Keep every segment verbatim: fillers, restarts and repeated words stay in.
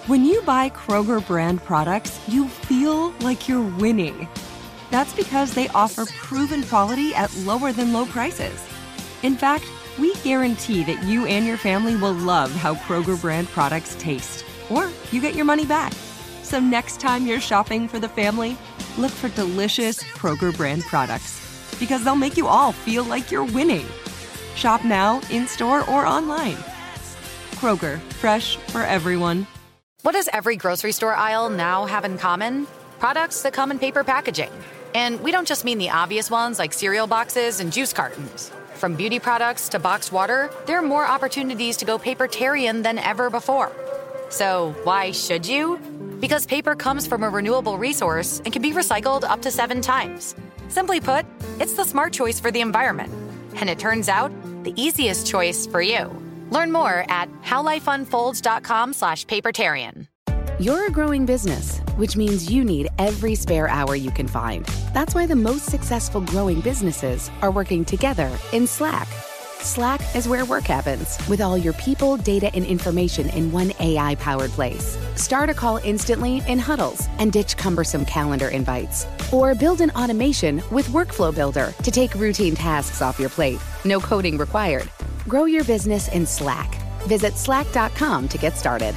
When you buy Kroger brand products, you feel like you're winning. That's because they offer proven quality at lower than low prices. In fact, we guarantee that you and your family will love how Kroger brand products taste, or you get your money back. So next time you're shopping for the family, look for delicious Kroger brand products, because they'll make you all feel like you're winning. Shop now, in-store, or online. Kroger, fresh for everyone. What does every grocery store aisle now have in common? Products that come in paper packaging. And we don't just mean the obvious ones like cereal boxes and juice cartons. From beauty products to boxed water, there are more opportunities to go papertarian than ever before. So why should you? Because paper comes from a renewable resource and can be recycled up to seven times. Simply put, it's the smart choice for the environment. And it turns out, the easiest choice for you. Learn more at howlifeunfolds.com slash papertarian. You're a growing business, which means you need every spare hour you can find. That's why the most successful growing businesses are working together in Slack. Slack is where work happens, with all your people, data, and information in one A I-powered place. Start a call instantly in huddles and ditch cumbersome calendar invites. Or build an automation with Workflow Builder to take routine tasks off your plate. No coding required. Grow your business in Slack. Visit slack dot com to get started.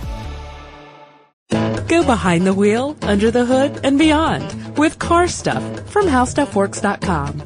Go behind the wheel, under the hood, and beyond with Car Stuff from how stuff works dot com.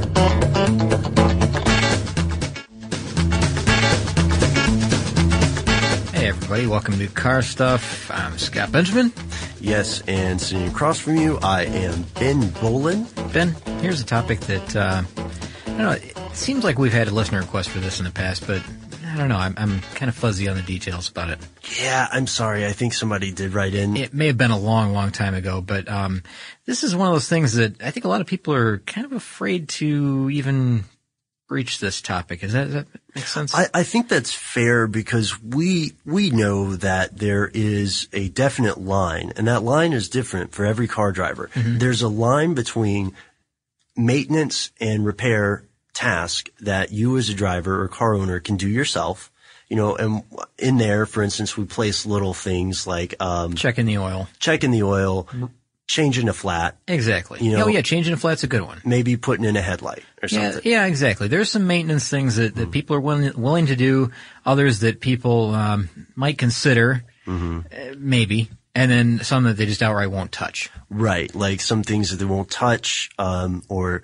Hey everybody, welcome to Car Stuff. I'm Scott Benjamin. Yes, and sitting across from you, I am Ben Bolin. Ben, here's a topic that, uh, I don't know, it seems like we've had a listener request for this in the past, but I don't know, I'm, I'm kind of fuzzy on the details about it. Yeah, I'm sorry, I think somebody did write in. It may have been a long, long time ago, but um, this is one of those things that I think a lot of people are kind of afraid to even breach this topic. Is that, does that make sense? I, I think that's fair because we we know that there is a definite line, and that line is different for every car driver. Mm-hmm. There's a line between maintenance and repair task that you as a driver or car owner can do yourself. You know, and in there, for instance, we place little things like um checking the oil, checking the oil, changing a flat. Exactly. You know, oh yeah, changing a flat's a good one. Maybe putting in a headlight or something. Yeah, yeah, exactly. There's some maintenance things that, that mm. people are willing, willing to do. Others that people um might consider, mm-hmm. uh, maybe, and then some that they just outright won't touch. Right, like some things that they won't touch, um, or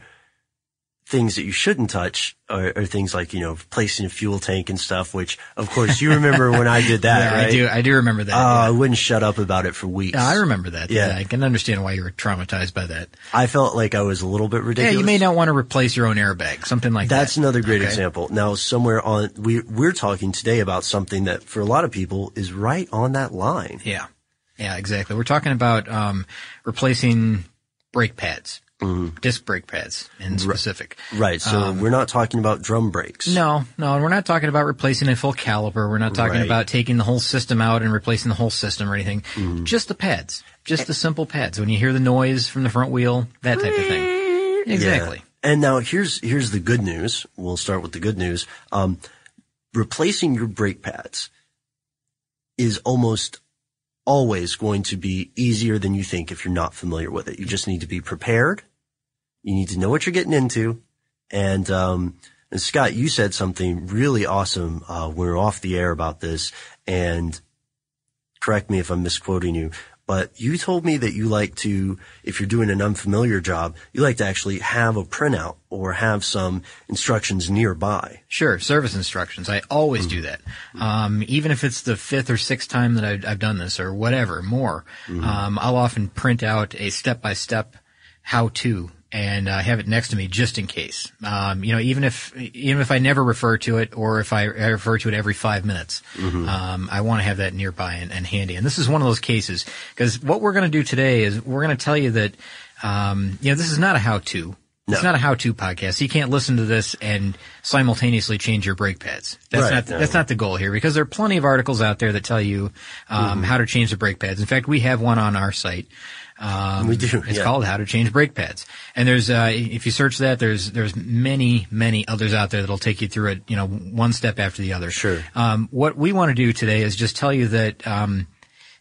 things that you shouldn't touch are, are things like, you know, placing a fuel tank and stuff, which, of course, you remember when I did that, yeah, right? I do. I do remember that. Uh, yeah. I wouldn't shut up about it for weeks. Yeah, I remember that. Yeah. yeah. I can understand why you were traumatized by that. I felt like I was a little bit ridiculous. Yeah, you may not want to replace your own airbag, something like That's that. That's another great okay. example. Now, somewhere on, we, we're talking today about something that for a lot of people is right on that line. Yeah. Yeah, exactly. We're talking about, um, replacing brake pads. Mm-hmm. Disc brake pads in specific. Right. So um, we're not talking about drum brakes. No, no. And we're not talking about replacing a full caliper. We're not talking right. about taking the whole system out and replacing the whole system or anything. Mm-hmm. Just the pads. Just the simple pads. When you hear the noise from the front wheel, that type of thing. Exactly. Yeah. And now here's, here's the good news. We'll start with the good news. Um, replacing your brake pads is almost always going to be easier than you think if you're not familiar with it. You just need to be prepared. You need to know what you're getting into. And, um, and Scott, you said something really awesome, uh, when we were off the air about this. And correct me if I'm misquoting you, but you told me that you like to, if you're doing an unfamiliar job, you like to actually have a printout or have some instructions nearby. Sure. Service instructions. I always mm-hmm. do that. Um, even if it's the fifth or sixth time that I've, I've done this or whatever, more, mm-hmm. um, I'll often print out a step-by-step how-to and uh, have it next to me just in case. Um, you know, even if even if I never refer to it or if I, I refer to it every five minutes, mm-hmm. um, I want to have that nearby and, and handy. And this is one of those cases because what we're going to do today is we're going to tell you that, um, you know, this is not a how-to. No. It's not a how-to podcast. You can't listen to this and simultaneously change your brake pads. That's right, not no. that's not the goal here because there are plenty of articles out there that tell you um, mm-hmm. how to change the brake pads. In fact, we have one on our site. Um, we do. It's yeah. called How to Change Brake Pads. And there's, uh, if you search that, there's, there's many, many others out there that'll take you through it, you know, one step after the other. Sure. Um, what we want to do today is just tell you that, um,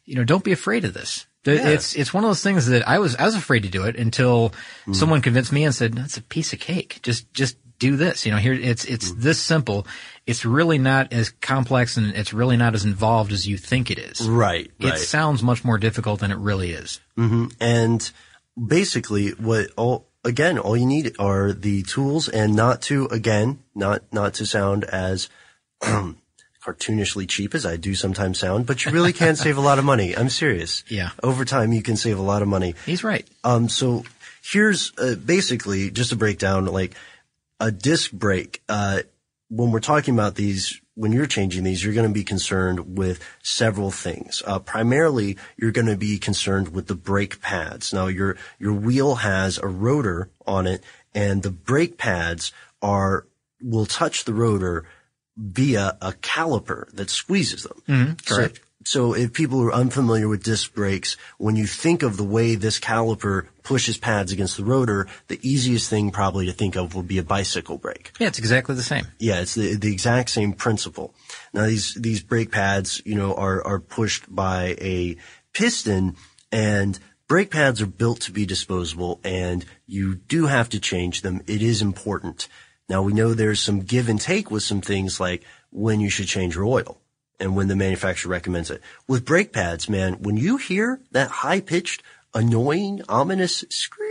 you know, don't be afraid of this. The, Yeah. It's it's one of those things that I was I was afraid to do it until mm. someone convinced me and said, "That's a piece of cake. Just just do this." You know, here it's it's mm. this simple. It's really not as complex and it's really not as involved as you think it is. Right. It right. sounds much more difficult than it really is. Mm-hmm. And basically, what all again, all you need are the tools, and not to again, not not to sound as um, cartoonishly cheap as I do sometimes sound, but you really can save a lot of money. I'm serious. Yeah. Over time, you can save a lot of money. He's right. Um. So here's uh, basically just a breakdown, like a disc brake. Uh, when we're talking about these, when you're changing these, you're going to be concerned with several things. Uh, primarily, you're going to be concerned with the brake pads. Now, your your wheel has a rotor on it, and the brake pads are will touch the rotor via a caliper that squeezes them. Mm-hmm, correct. So, so if people are unfamiliar with disc brakes, when you think of the way this caliper pushes pads against the rotor, the easiest thing probably to think of will be a bicycle brake. Yeah, it's exactly the same. Yeah, it's the, the exact same principle. Now these, these brake pads, you know, are, are pushed by a piston, and brake pads are built to be disposable, and you do have to change them. It is important. Now we know there's some give and take with some things like when you should change your oil and when the manufacturer recommends it. With brake pads, man, when you hear that high-pitched, annoying, ominous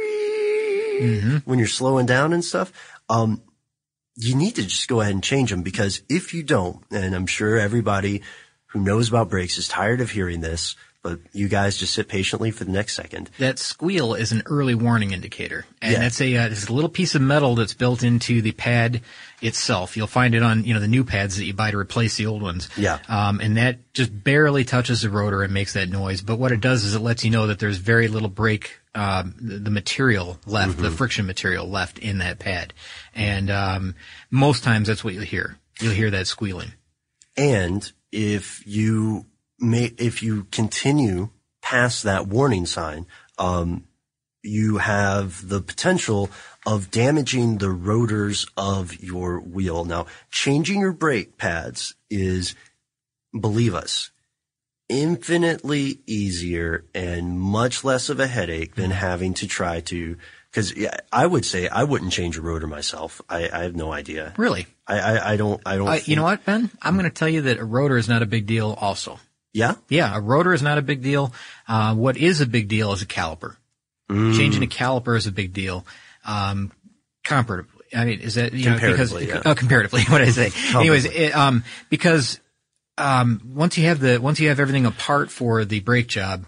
scream mm-hmm. when you're slowing down and stuff, um, you need to just go ahead and change them, because if you don't, and I'm sure everybody who knows about brakes is tired of hearing this, but you guys just sit patiently for the next second. That squeal is an early warning indicator, and yeah. it's a uh, it's a little piece of metal that's built into the pad itself. You'll find it on you know the new pads that you buy to replace the old ones. Yeah. Um, and that just barely touches the rotor and makes that noise. But what it does is it lets you know that there's very little brake, um, the, the material left, mm-hmm. the friction material left in that pad, and um, most times that's what you'll hear. You'll hear that squealing. And if you May, if you continue past that warning sign, um, you have the potential of damaging the rotors of your wheel. Now, changing your brake pads is, believe us, infinitely easier and much less of a headache than having to try to, because yeah, I would say I wouldn't change a rotor myself. I, I have no idea. Really? I, I, I don't, I don't. Uh, think, you know what, Ben? I'm going to tell you that a rotor is not a big deal also. Yeah? Yeah, a rotor is not a big deal. Uh, what is a big deal is a caliper. Mm. Changing a caliper is a big deal. Um, comparatively. I mean, is that, you know, because, yeah. oh, comparatively, what did I say? Anyways, it, um, because, um, once you have the, once you have everything apart for the brake job,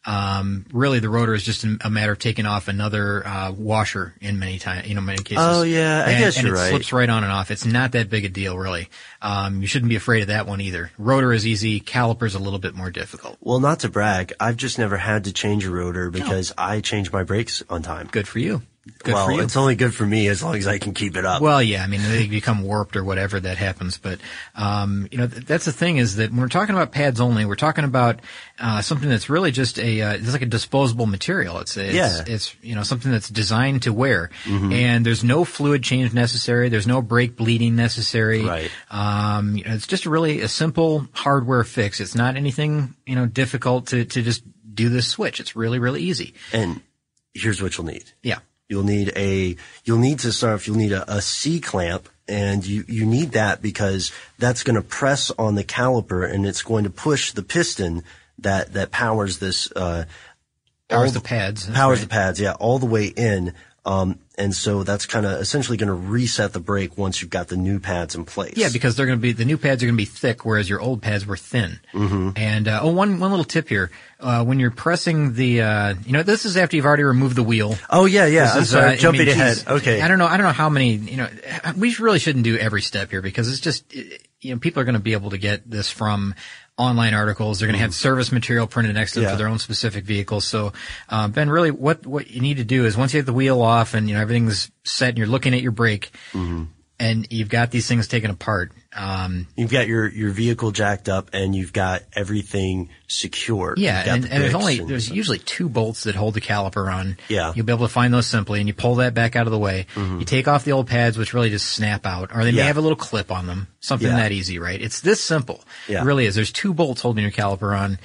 um, really the rotor is just a matter of taking off another, uh, washer in many times, you know, many cases. Oh yeah, I and, guess and you're it right. slips right on and off. It's not that big a deal, really. Um, you shouldn't be afraid of that one either. Rotor is easy. Caliper's a little bit more difficult. Well, not to brag, I've just never had to change a rotor because oh. I change my brakes on time. Good for you. Good well, for you. It's only good for me as long as I can keep it up. Well, yeah, I mean, they become warped or whatever that happens. But, um, you know, th- that's the thing is that when we're talking about pads only, we're talking about, uh, something that's really just a, uh, it's like a disposable material. It's, it's, yeah. it's, you know, something that's designed to wear. Mm-hmm. And there's no fluid change necessary. There's no brake bleeding necessary. Right. Um, you know, it's just really a simple hardware fix. It's not anything, you know, difficult to, to just do this switch. It's really, really easy. And here's what you'll need. Yeah. You'll need a, you'll need to start off, you'll need a, a C-clamp, and you, you need that because that's going to press on the caliper and it's going to push the piston that, that powers this, uh, powers the pads. Powers right. the pads, yeah, all the way in. Um, and so that's kind of essentially going to reset the brake once you've got the new pads in place. Yeah, because they're going to be, the new pads are going to be thick, whereas your old pads were thin. Mm-hmm. And, uh, oh, one, one little tip here. Uh, when you're pressing the, uh, you know, this is after you've already removed the wheel. Oh, yeah, yeah. This I'm is, sorry, uh, jumping I mean, ahead. geez, Okay. I don't know, I don't know how many, you know, we really shouldn't do every step here because it's just, you know, people are going to be able to get this from online articles. They're going to have service material printed next to them yeah. for their own specific vehicles. So, uh, Ben, really what, what you need to do is once you have the wheel off and, you know, everything's set and you're looking at your brake mm-hmm. and you've got these things taken apart, um, you've got your, your vehicle jacked up and you've got everything secure. Yeah. And, the and there's only, and there's stuff. usually two bolts that hold the caliper on. Yeah. You'll be able to find those simply and you pull that back out of the way. Mm-hmm. You take off the old pads, which really just snap out, or they may Yeah. have a little clip on them. Something Yeah. that easy, right? It's this simple. Yeah. It really is. There's two bolts holding your caliper on.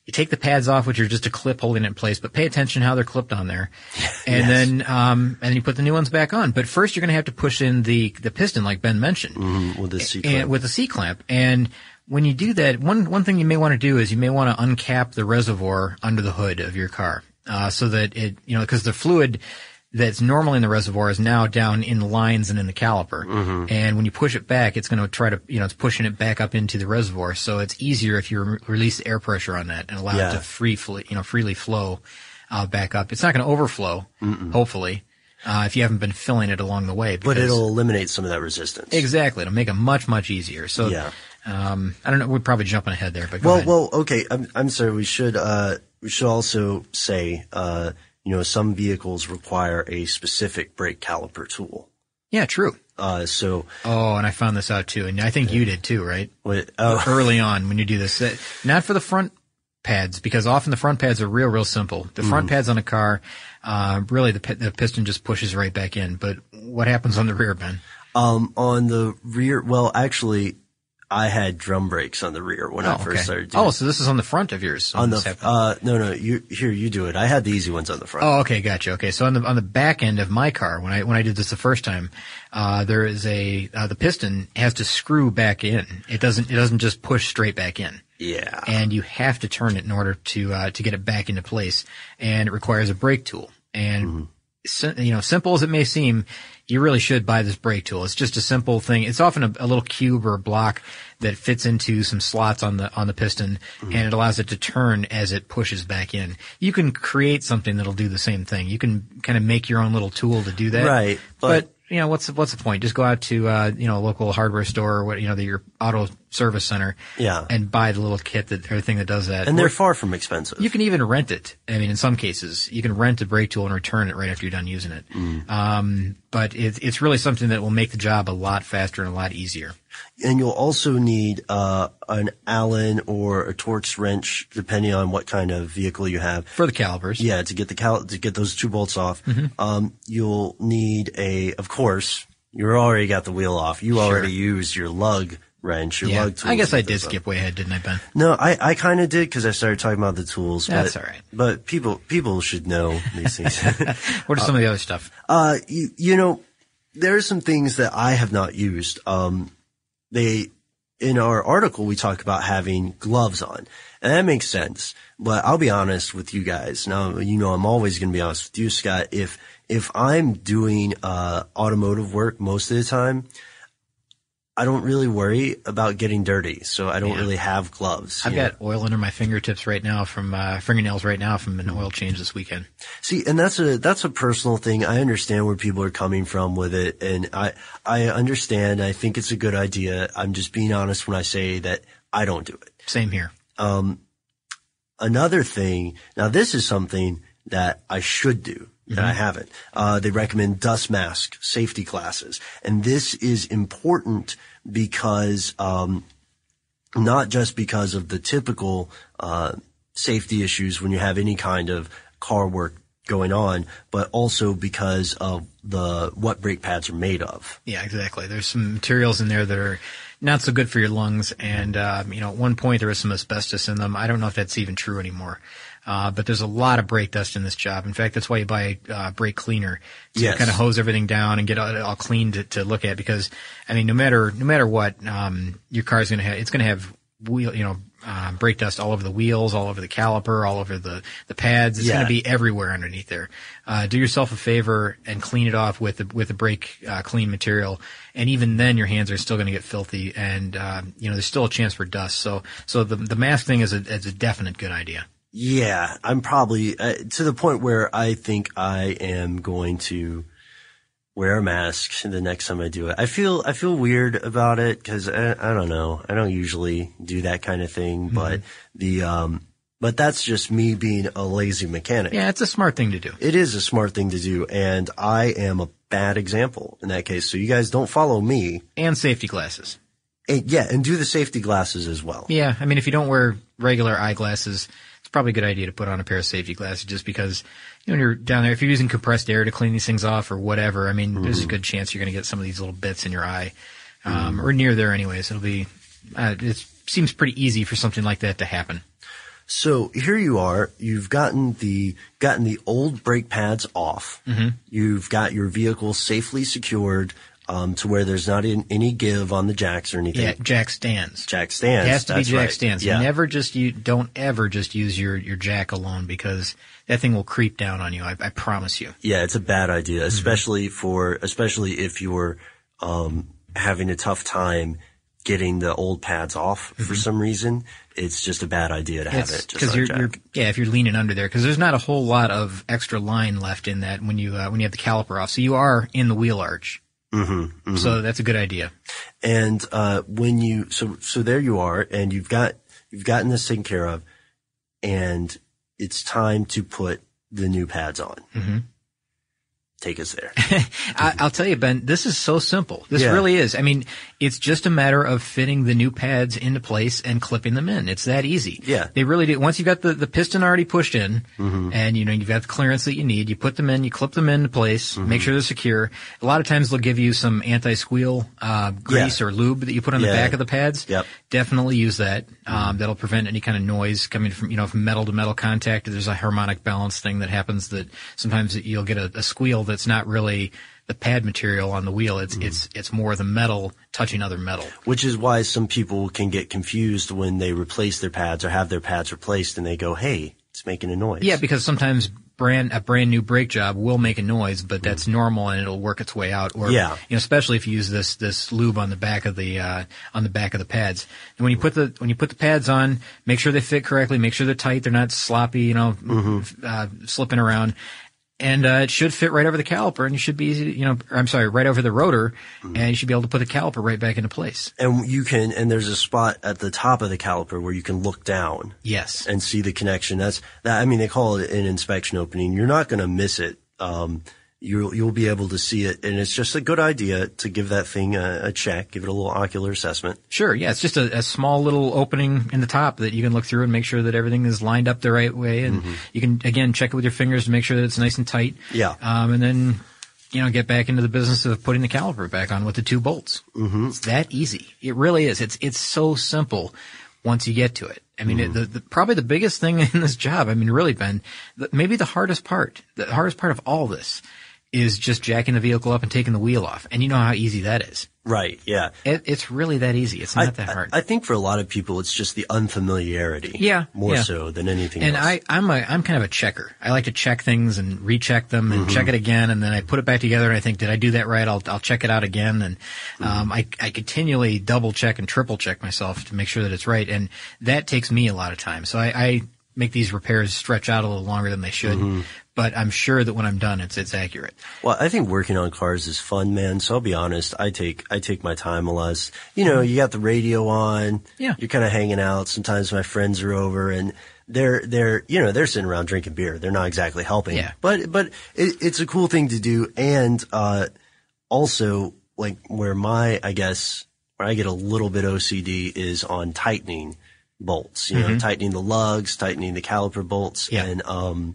you take the pads off, which are just a clip holding it in place, but pay attention how they're clipped on there. And Yes. then, um, and then you put the new ones back on. But first you're going to have to push in the, the piston, like Ben mentioned. Mm-hmm, with the C And clamp. with the C-clamp. And when you do that, one, one thing you may want to do is you may want to uncap the reservoir under the hood of your car, uh, so that it, you know, because the fluid that's normally in the reservoir is now down in the lines and in the caliper. Mm-hmm. And when you push it back, it's going to try to, you know, it's pushing it back up into the reservoir. So it's easier if you re- release the air pressure on that and allow Yeah. it to free, fl- you know, freely flow, uh, back up. It's not going to overflow, Mm-mm. hopefully, uh, if you haven't been filling it along the way. But because- it'll eliminate some of that resistance. Exactly. It'll make it much, much easier. So, Yeah. um, I don't know. We're probably jumping ahead there, but go Well, ahead. well, okay. I'm, I'm sorry. We should, uh, we should also say, uh, you know, some vehicles require a specific brake caliper tool. Yeah, true. Uh, so, Oh, and I found this out too. And I think you did too, right? what, oh, Early on when you do this. Uh, Not for the front pads, because often the front pads are real, real simple. The front Mm-hmm. pads on a car, uh, really the, pi- the piston just pushes right back in. But what happens on the rear, Ben? um, on the rear, well, actually, I had drum brakes on the rear when I Oh, first okay. started doing Oh, it. so this is on the front of yours. when On this the, happened. uh, no, no, you, here, you do it. I had the easy ones on the front. Oh, okay, gotcha. Okay, so on the on the back end of my car, when I when I did this the first time, uh, there is a uh, the piston has to screw back in. It doesn't it doesn't just push straight back in, Yeah. and you have to turn it in order to uh, to get it back into place, and it requires a brake tool. And Mm-hmm. sim- you know, simple as it may seem, you really should buy this brake tool. It's just a simple thing. It's often a, a little cube or a block that fits into some slots on the on the piston, Mm-hmm. and it allows it to turn as it pushes back in. You can create something that'll do the same thing. You can kind of make your own little tool to do that. Right, But, but- you know, what's the, what's the point? Just go out to uh, you know, a local hardware store or what, you know, the, your auto service center, Yeah. and buy the little kit that or thing that does that. And they're Or- far from expensive. you can even rent it. I mean, in some cases, you can rent a brake tool and return it right after you're done using it. Mm. Um, but it's it's really something that will make the job a lot faster and a lot easier. And you'll also need uh, an Allen or a Torx wrench, depending on what kind of vehicle you have. For the calipers. Yeah, to get the cal- to get those two bolts off. Mm-hmm. Um, you'll need a, of course, you already got the wheel off. You already used your lug wrench, your Yeah. lug tool. I guess to I get did those up. skip way ahead, didn't I, Ben? No, I, I kind of did because I started talking about the tools. That's but, all right. But people people should know these things. What are some of the other stuff? Uh, you, you know, there are some things that I have not used. Um, they, in our article, we talk about having gloves on, and that makes sense. But I'll be honest with you guys. Now, you know, I'm always going to be honest with you, Scott. If, if I'm doing, uh, automotive work most of the time, I don't really worry about getting dirty. So I don't Yeah. really have gloves. I've you know. got oil under my fingertips right now from uh, fingernails right now from an oil change this weekend. See, and that's a, that's a personal thing. I understand where people are coming from with it. And I, I understand. I think it's a good idea. I'm just being honest when I say that I don't do it. Same here. Another thing, now this is something that I should do that I haven't. Uh, they recommend dust mask safety glasses. And this is important because, um, not just because of the typical, uh, safety issues when you have any kind of car work going on, but also because of the, what brake pads are made of. Yeah, exactly. There's some materials in there that are not so good for your lungs. And, um, you know, at one point there was some asbestos in them. I don't know if that's even true anymore. Uh, but there's a lot of brake dust in this job. In fact, that's why you buy a uh, brake cleaner to Yes. kind of hose everything down and get it all clean to, to look at. Because, I mean, no matter, no matter what, um, your car's going to have, it's going to have wheel, you know, uh, brake dust all over the wheels, all over the caliper, all over the, the pads. It's Yeah. going to be everywhere underneath there. Uh, do yourself a favor and clean it off with the, with the brake, uh, clean material. And even then your hands are still going to get filthy and, uh, you know, there's still a chance for dust. So, so the, the mask thing is a, is a definite good idea. Yeah, I'm probably uh, to the point where I think I am going to wear a mask the next time I do it. I feel I feel weird about it because I, I don't know. I don't usually do that kind of thing, Mm-hmm. but the um, but that's just me being a lazy mechanic. Yeah, it's a smart thing to do. It is a smart thing to do, and I am a bad example in that case. So you guys don't follow me. And safety glasses. And, yeah, and do the safety glasses as well. Yeah, I mean, if you don't wear regular eyeglasses, it's probably a good idea to put on a pair of safety glasses just because, you know, when you're down there, if you're using compressed air to clean these things off or whatever, I mean, mm-hmm. there's a good chance you're going to get some of these little bits in your eye, um, mm-hmm. or near there anyways. It'll be, uh, it seems pretty easy for something like that to happen. So here you are. You've gotten the gotten the old brake pads off. Mm-hmm. You've got your vehicle safely secured um, to where there's not in, any give on the jacks or anything. Yeah, jack stands. Jack stands. It has to That's be jack right. stands. Yeah. Never just you don't ever just use your your jack alone, because that thing will creep down on you. I, I promise you. Yeah, it's a bad idea, especially mm-hmm. for especially if you're um, having a tough time getting the old pads off mm-hmm. for some reason. It's just a bad idea to have it's, it. Just because on you're, jack. you're yeah, if you're leaning under there, because there's not a whole lot of extra line left in that when you uh, when you have the caliper off, so you are in the wheel arch. Mm-hmm, mm-hmm. So that's a good idea. And uh, when you so so there you are, and you've got you've gotten this taken care of, and it's time to put the new pads on. Mm-hmm. Take us there. I, I'll tell you, Ben, this is so simple. This Yeah. really is. I mean, it's just a matter of fitting the new pads into place and clipping them in. It's that easy. Yeah. They really do. Once you've got the, the piston already pushed in Mm-hmm. and, you know, you've got the clearance that you need, you put them in, you clip them into place, Mm-hmm. make sure they're secure. A lot of times they'll give you some anti-squeal, uh, grease Yeah. or lube that you put on Yeah. the back of the pads. Yep. Definitely use that. Um, that'll prevent any kind of noise coming from, you know, from metal to metal contact. There's a harmonic balance thing that happens that sometimes you'll get a, a squeal that's not really the pad material on the wheel. It's, Mm-hmm. it's, it's more the metal touching other metal. Which is why some people can get confused when they replace their pads or have their pads replaced, and they go, "Hey, it's making a noise." Yeah, because sometimes brand, a brand new brake job will make a noise, but that's normal and it'll work its way out. Or, Yeah. you know, especially if you use this, this lube on the back of the, uh, on the back of the pads. And when you put the, when you put the pads on, make sure they fit correctly, make sure they're tight, they're not sloppy, you know, Mm-hmm. uh, slipping around. And, uh, it should fit right over the caliper, and you should be easy to, you know, or I'm sorry, right over the rotor, Mm-hmm. and you should be able to put the caliper right back into place. And you can, and there's a spot at the top of the caliper where you can look down Yes. and see the connection. That's that. I mean, they call it an inspection opening. You're not going to miss it. Um, you'll you'll be able to see it, and it's just a good idea to give that thing a, a check, give it a little ocular assessment. Sure, yeah, it's just a, a small little opening in the top that you can look through and make sure that everything is lined up the right way, and Mm-hmm. you can, again, check it with your fingers to make sure that it's nice and tight. Yeah. Um, and then, you know, get back into the business of putting the caliper back on with the two bolts. Mm-hmm. It's that easy. It really is. It's, it's so simple once you get to it. I mean, Mm-hmm. it, the, the, probably the biggest thing in this job, I mean, really, Ben, the, maybe the hardest part, the hardest part of all this is just jacking the vehicle up and taking the wheel off. And you know how easy that is. Right. Yeah. It, it's really that easy. It's not I, that hard. I, I think for a lot of people, it's just the unfamiliarity. Yeah, More yeah. so than anything And else. I, I'm a, I'm kind of a checker. I like to check things and recheck them and Mm-hmm. check it again, and then I put it back together and I think, did I do that right? I'll, I'll check it out again, and Mm-hmm. um, I, I continually double check and triple check myself to make sure that it's right, and that takes me a lot of time. So I, I make these repairs stretch out a little longer than they should, Mm-hmm. but I'm sure that when I'm done, it's it's accurate. Well, I think working on cars is fun, man. So I'll be honest. I take, I take my time a lot. You know, you got the radio on. Yeah. You're kind of hanging out. Sometimes my friends are over and they're, they're, you know, they're sitting around drinking beer. They're not exactly helping. Yeah. But, but it, it's a cool thing to do. And, uh, also like where my, I guess, where I get a little bit O C D is on tightening bolts, you know, tightening the lugs, tightening the caliper bolts. Yeah. And, um,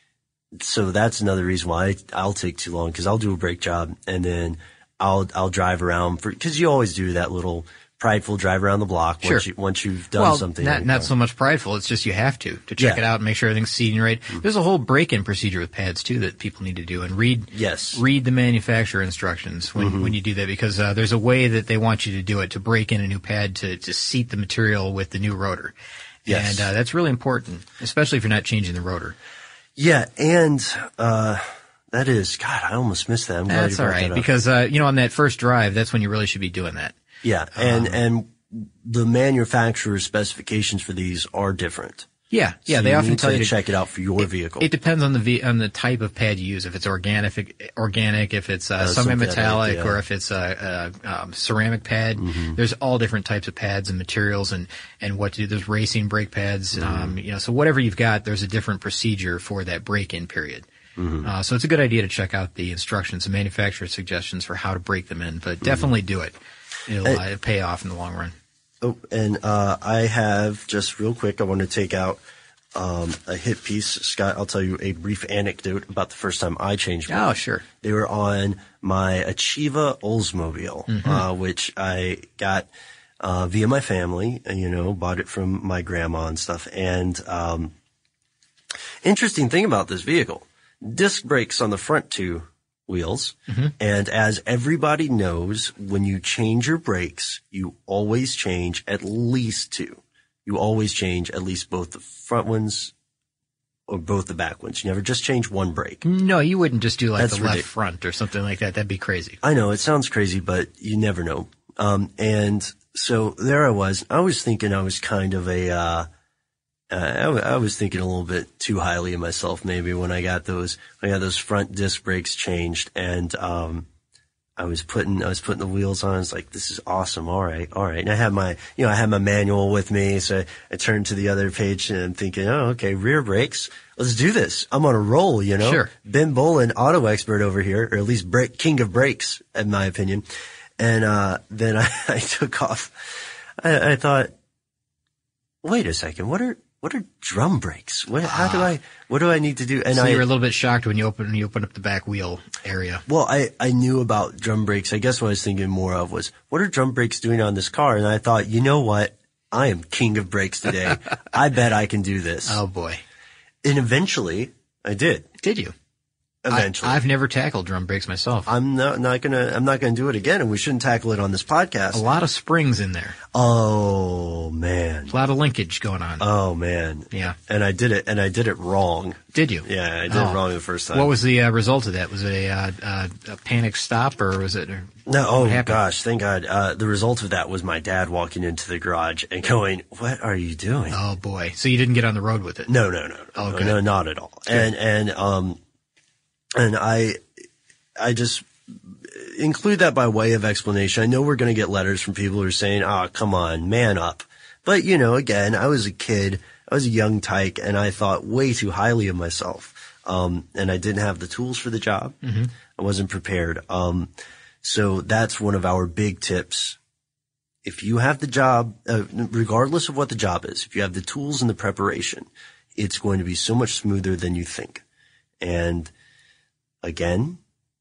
so that's another reason why I, I'll take too long, because I'll do a brake job and then I'll I'll drive around for, because you always do that little prideful drive around the block once Sure. you once you've done well, something. not like not that. so much prideful. It's just you have to to check Yeah. Mm-hmm. it out and make sure everything's seating right. There's a whole break-in procedure with pads too that people need to do, and read Yes. read the manufacturer instructions when Mm-hmm. when you do that, because uh, there's a way that they want you to do it to break in a new pad to to seat the material with the new rotor. Yes. And uh, that's really important, especially if you're not changing the rotor. Yeah, and uh that is, God, I almost missed that. I'm glad That's you all brought right, that up. because uh, you know, on that first drive, that's when you really should be doing that. Yeah, and Um, and the manufacturer's specifications for these are different. Yeah, yeah. So they you often need tell to you to check it out for your vehicle. It depends on the v, on the type of pad you use. If it's organic, if, organic, if it's uh, Uh, semi-metallic, synthetic, yeah. or if it's a, a um, ceramic pad. Mm-hmm. There's all different types of pads and materials, and and what to do. There's racing brake pads. Mm-hmm. Um, you know, so whatever you've got, there's a different procedure for that break-in period. Mm-hmm. Uh, so it's a good idea to check out the instructions and manufacturer suggestions for how to break them in. But definitely do it. It'll, uh, it'll pay off in the long run. Oh, and uh I have, just real quick, I want to take out um a hit piece. Scott, I'll tell you a brief anecdote about the first time I changed one. Oh, sure. They were on my Achieva Oldsmobile, Mm-hmm. uh, which I got uh, via my family, you know, bought it from my grandma and stuff. And, um, interesting thing about this vehicle, disc brakes on the front two wheels. Mm-hmm. And as everybody knows, when you change your brakes, you always change at least two. You always change at least both the front ones or both the back ones. You never just change one brake. No, you wouldn't just do like That's the left ridiculous. front or something like that. That'd be crazy. I know, it sounds crazy, but you never know. Um, and so there I was. I was thinking I was kind of a, uh, uh I, w- I was thinking a little bit too highly of myself maybe when I got those, when I got those front disc brakes changed. And, um, I was putting, I was putting the wheels on. I was like, this is awesome. All right. All right. And I had my, you know, I had my manual with me. So I, I turned to the other page and I'm thinking, oh, okay, rear brakes. Let's do this. I'm on a roll, you know. Sure. Ben Bolin, auto expert over here, or at least brake, king of brakes, in my opinion. And, uh, then I, I took off. I, I thought, wait a second. What are, what are drum brakes? What, how do I, what do I need to do? And so I, you were a little bit shocked when you opened, when you opened up the back wheel area. Well, I, I knew about drum brakes. I guess what I was thinking more of was, what are drum brakes doing on this car? And I thought, you know what? I am king of brakes today. I bet I can do this. Oh boy. And eventually I did. Did you? Eventually. I, I've never tackled drum brakes myself. I'm not, not gonna, I'm not gonna do it again, and we shouldn't tackle it on this podcast. A lot of springs in there. Oh man. A lot of linkage going on. Oh man. Yeah. And I did it, and I did it wrong. Did you? Yeah, I did Oh. it wrong the first time. What was the uh, result of that? Was it a, uh, uh, a panic stop or was it? Or No, oh what happened? gosh, thank God. Uh, the result of that was my dad walking into the garage and going, "What are you doing?" Oh boy. So you didn't get on the road with it? No, no, no, no, Oh, no, good. no, not at all. And and um, and I, I just include that by way of explanation. I know we're going to get letters from people who are saying, "Oh, come on, man up." But you know, again, I was a kid, I was a young tyke, and I thought way too highly of myself. Um, and I didn't have the tools for the job. Mm-hmm. I wasn't prepared. Um, so that's one of our big tips. If you have the job, uh, regardless of what the job is, if you have the tools and the preparation, it's going to be so much smoother than you think. And again,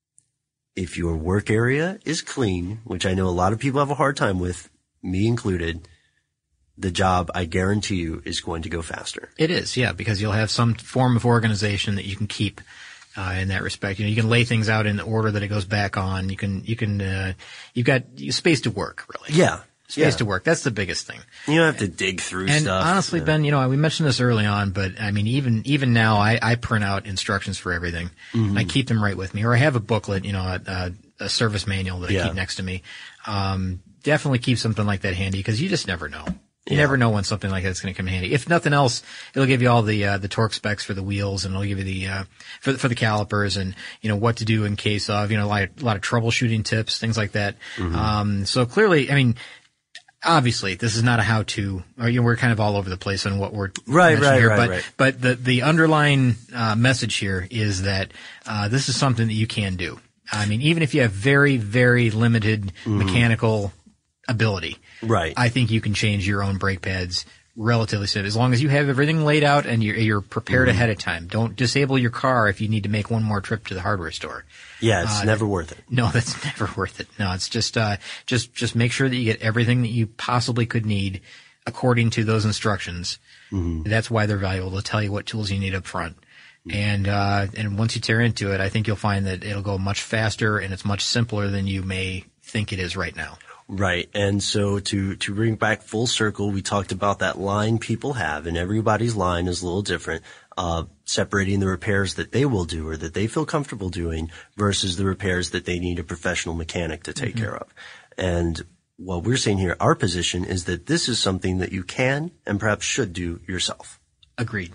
if your work area is clean, which I know a lot of people have a hard time with, me included, the job, I guarantee you, is going to go faster. It is, yeah, because you'll have some form of organization that you can keep uh, in that respect. You know, you can lay things out in the order that it goes back on. You can, you can, uh, you've got space to work, really. Yeah. Space yeah. to work. That's the biggest thing. You don't have to dig through And stuff. honestly, you know. Ben, you know, we mentioned this early on, but I mean, even even now, I, I print out instructions for everything, Mm-hmm. and I keep them right with me, or I have a booklet, you know, a, a, a service manual that I Yeah. keep next to me. Um, definitely keep something like that handy because you just never know. You Yeah. never know when something like that's going to come in handy. If nothing else, it'll give you all the uh, the torque specs for the wheels, and it'll give you the uh, for the, for the calipers, and you know what to do in case of you know like a lot of troubleshooting tips, things like that. Mm-hmm. Um, so clearly, I mean. Obviously, this is not a how-to. Or, you know, we're kind of all over the place on what we're Right, mentioning right, here, right, but, right. But the the underlying uh, message here is that uh, this is something that you can do. I mean, even if you have very, very limited mechanical ability, Right. I think you can change your own brake pads relatively soon, as long as you have everything laid out and you're, you're prepared ahead of time. Don't disable your car if you need to make one more trip to the hardware store. Yeah, it's Uh, never worth it. No, that's never worth it. No, it's just, uh, just, just make sure that you get everything that you possibly could need according to those instructions. Mm-hmm. That's why they're valuable. They'll tell you what tools you need up front. Mm-hmm. And, uh, and once you tear into it, I think you'll find that it'll go much faster and it's much simpler than you may think it is right now. Right. And so to, to bring back full circle, we talked about that line people have, and everybody's line is a little different, uh, separating the repairs that they will do or that they feel comfortable doing versus the repairs that they need a professional mechanic to take mm-hmm. care of. And what we're saying here, our position is that this is something that you can and perhaps should do yourself. Agreed.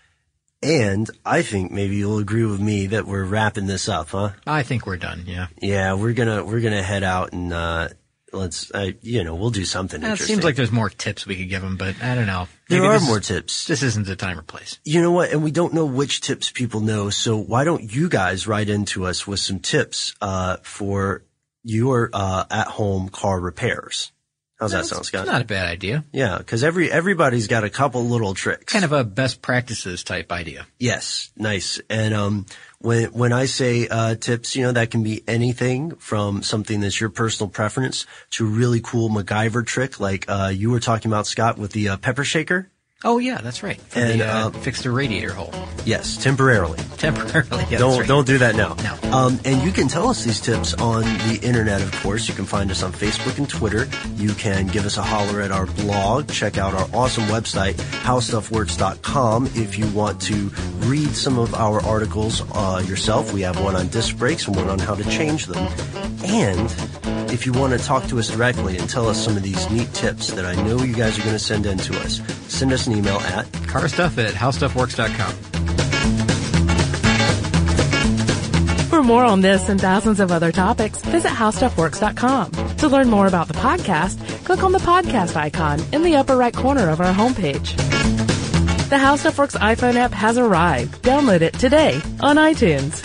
And I think maybe you'll agree with me that we're wrapping this up, huh? I think we're done. Yeah. Yeah. We're gonna, we're gonna head out and, uh, Let's, uh, you know, we'll do something It interesting. seems like there's more tips we could give them, but I don't know. There Maybe are this more is, tips. This isn't the time or place. You know what? And we don't know which tips people know. So why don't you guys write into us with some tips, uh, for your, uh, at home car repairs? How's No, that sound, Scott? It's not a bad idea. Yeah, because every everybody's got a couple little tricks. Kind of a best practices type idea. Yes, nice. And um, when when I say uh, tips, you know, that can be anything from something that's your personal preference to a really cool MacGyver trick, like uh, you were talking about, Scott, with the uh, pepper shaker. Oh yeah, that's right. For And, the, uh, uh, fix the radiator hole. Yes, temporarily. Temporarily. Yeah, don't that's right. don't do that now. No. Um, and you can tell us these tips on the internet, of course. You can find us on Facebook and Twitter. You can give us a holler at our blog. Check out our awesome website, how stuff works dot com. If you want to read some of our articles uh, yourself, we have one on disc brakes and one on how to change them. And if you want to talk to us directly and tell us some of these neat tips that I know you guys are going to send in to us, send us an email at Carstuff at how stuff works dot com. For more on this and thousands of other topics, visit how stuff works dot com. To learn more about the podcast, click on the podcast icon in the upper right corner of our homepage. The How Stuff Works iPhone app has arrived. Download it today on iTunes.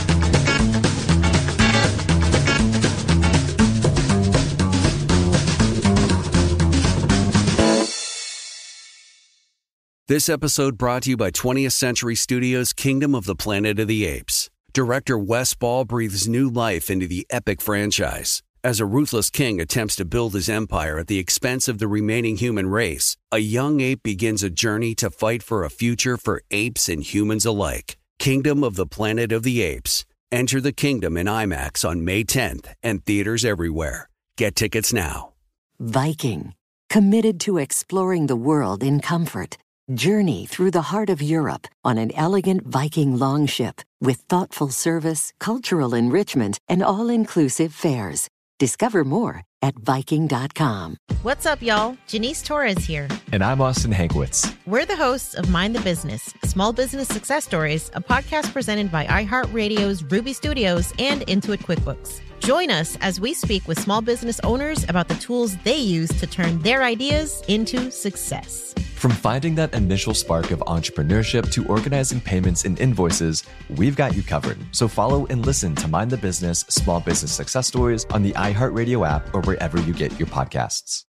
This episode brought to you by twentieth Century Studios' Kingdom of the Planet of the Apes. Director Wes Ball breathes new life into the epic franchise. As a ruthless king attempts to build his empire at the expense of the remaining human race, a young ape begins a journey to fight for a future for apes and humans alike. Kingdom of the Planet of the Apes. Enter the kingdom in IMAX on May tenth and theaters everywhere. Get tickets now. Viking, committed to exploring the world in comfort. Journey through the heart of Europe on an elegant Viking longship with thoughtful service, cultural enrichment, and all-inclusive fares. Discover more at Viking dot com. What's up, y'all? Janice Torres here. And I'm Austin Hankwitz. We're the hosts of Mind the Business, Small Business Success Stories, a podcast presented by iHeartRadio's Ruby Studios and Intuit QuickBooks. Join us as we speak with small business owners about the tools they use to turn their ideas into success. From finding that initial spark of entrepreneurship to organizing payments and invoices, we've got you covered. So follow and listen to Mind the Business, Small Business Success Stories on the iHeartRadio app or wherever you get your podcasts.